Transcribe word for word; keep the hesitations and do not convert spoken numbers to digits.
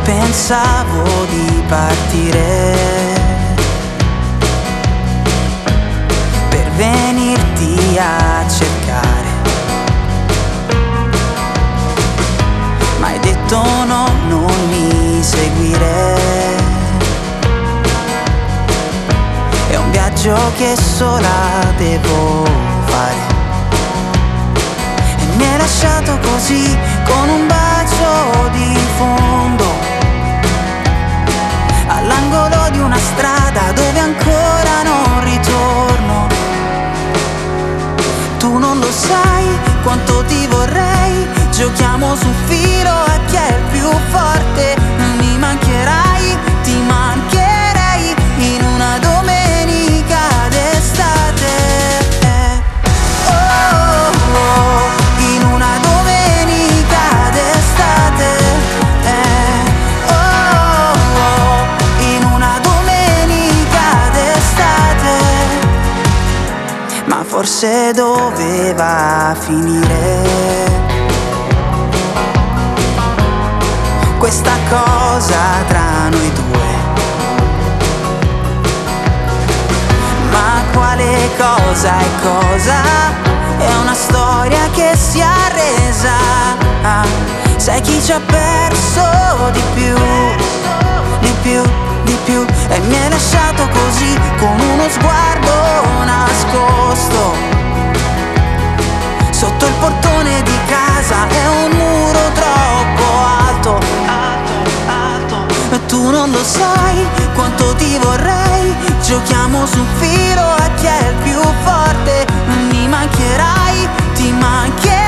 pensavo di partire per venirti a cercare, ma hai detto no, non mi seguire. È un viaggio che sola devo fare e mi hai lasciato così con un bacio di fondo all'angolo di una strada dove ancora non ritorno. Tu non lo sai quanto ti vorrei, giochiamo sul filo a chi è il più forte. Mi mancherai, ti mancherei in una domenica d'estate. Oh, oh, in una domenica d'estate. Eh, oh, oh, in una domenica d'estate. Ma forse doveva finire questa cosa tra noi due. Ma quale cosa è cosa? È una storia che si è arresa. Sai chi ci ha perso di più, di più, di più. E mi hai lasciato così con uno sguardo nascosto sotto il portone di casa. È un muro troppo alto, alto, alto. Tu non lo sai quanto ti vorrei, giochiamo sul filo a chi è il più forte. Mi mancherai, ti mancherai